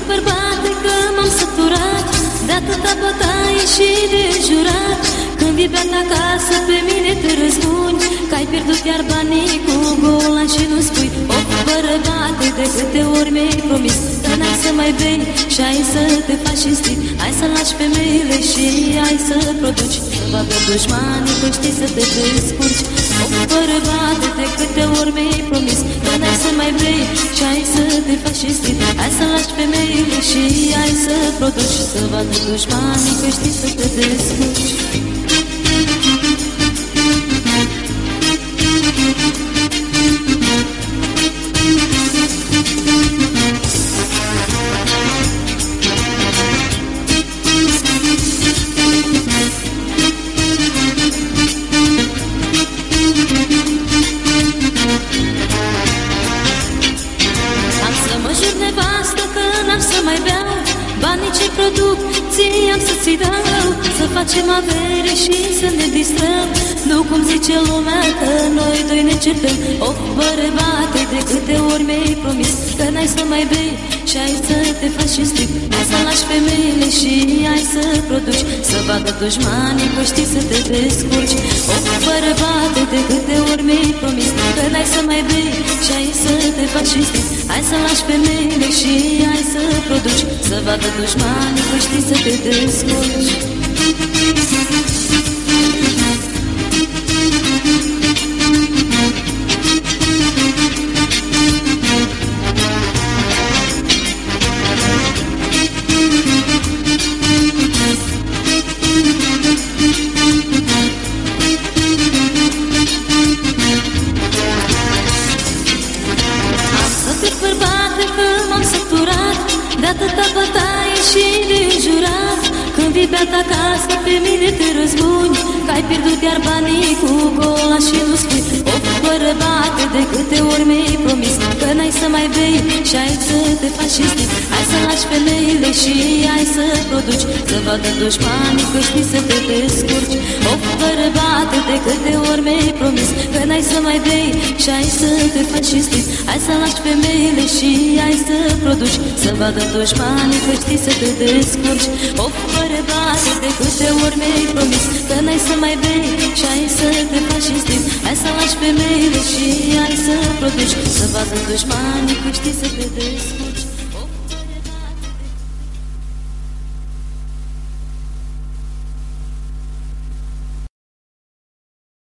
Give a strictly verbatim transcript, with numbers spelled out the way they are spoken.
bărbate că m-am săturat de atâta bătaie și de jurat. Când vii beat acasă pe mine te răzbuni că ai pierdut iar banii cu golan și nu spui. O, bărbate, de câte ori mi-ai promis că n-ai să mai bei și ai să te faci cinstit. Hai să lași femeile și ai să produci, să vadă dușmanii că știi să te descurci. O, bărbate, de câte ori mi-ai promis că n-ai să mai bei și ai să te faci cinstit. Hai să lași femeile și ai să produci, să vadă dușmanii că știi să te descurci. Banii ce produc, ție am să-ți dau, să facem avere și să ne distrăm. Nu cum zice lumea că noi doi ne certăm. Of, bărbate, de câte ori mi-ai promis că n-ai să mai bei și ai să te faci cinstit. Hai să lași femeile și ai să produci, să vadă dușmanii că știi să te descurci. Of, bărbate, de câte ori mi-ai promis că n-ai să mai bei și ai să te faci cinstit. Hai să lași femeile și ai să produci, să vadă dușmanii că știi să te descurci. De atâta bătaie și de jurat, când vii beat acasă pe mine te răzbuni că ai pierdut iar banii cu gola și nu spui. O, bărbate, de câte ori mi-ai promis că n-ai să mai bei și ai să te faci cinstit. Hai să lași femeile și ai să produci, să vadă dușmanii că știi să te descurci. O, bărbate, de câte ori mi-ai promis că n-ai să mai bei și ai să te faci cinstit. Hai să lași femeile și ai să produci, să vadă dușmanii că știi să te descurci. O, bărbate, de câte ori mi-ai promis că n-ai să mai bei și ai să te faci cinstit. Hai să lași femeile și ai să produci, să vadă dușmanii că știi să te descurci.